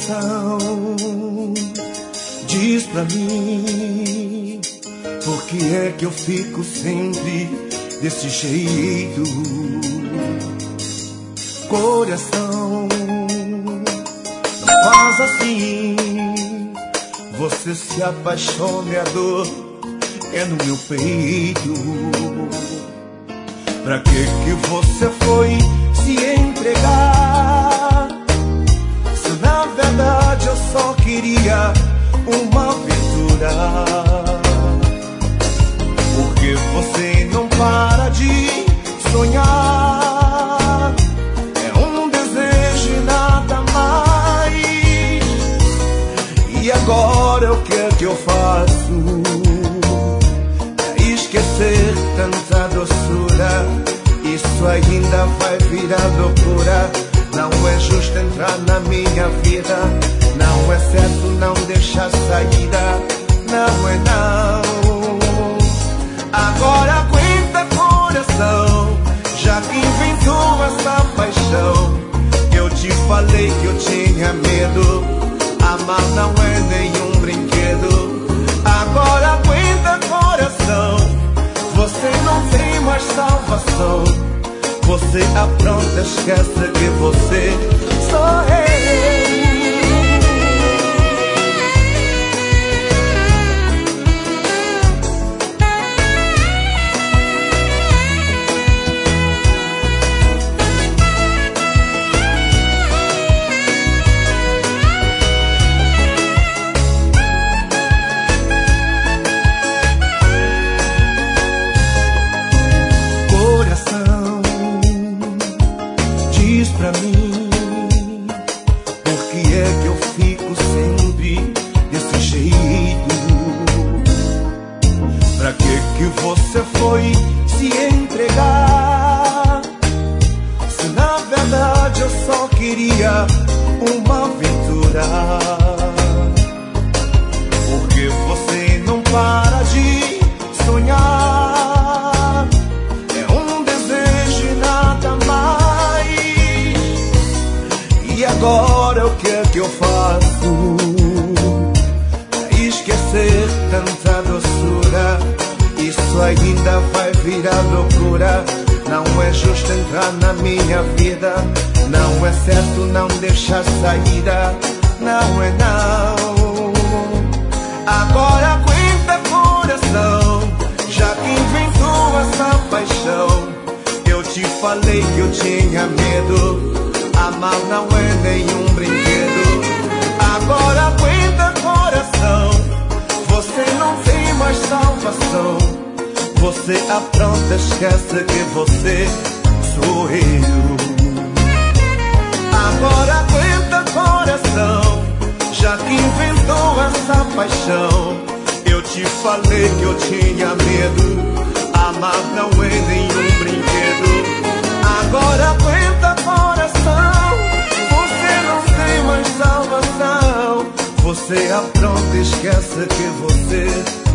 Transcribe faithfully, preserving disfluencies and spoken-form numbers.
Coração, diz pra mim, por que é que eu fico sempre desse jeito? Coração, não faz assim. Você se apaixona e a dor é no meu peito. Pra que que você foi se entregar? Se na verdade eu só queria uma aventura. Porque você não para de sonhar. É um desejo e nada mais. E agora o que é que eu faço pra esquecer tanta doçura? Isso ainda vai virar loucura. Não é justo entrar na minha vida. Não é certo não deixar saída. Não é não. Agora aguenta, coração, já que inventou essa paixão. Eu te falei que eu tinha medo. Amar não é nenhum brinquedo. Agora aguenta, coração, você não tem mais salvação. Você apronta, esquece que você sou eu. Pra mim, por que é que eu fico sempre desse jeito? Pra que que você foi se entregar? Se na verdade eu só queria uma aventura. Porque você não para de sonhar. É um desejo e nada mais. E agora o que é que eu faço pra esquecer tanta doçura? Isso ainda vai virar loucura. Não é justo entrar na minha vida. Não é certo não deixar saída. Não é não. Agora aguenta, coração, já que inventou essa paixão. Eu te falei que eu tinha medo. Amar não é nenhum brinquedo. Agora aguenta, coração, você não tem mais salvação. Você apronta, esquece que você sou eu. Agora aguenta, coração, já que inventou essa paixão. Eu te falei que eu tinha medo. Amar não é nenhum brinquedo. Agora aguenta, coração, você não tem mais salvação. Você apronta, esquece que você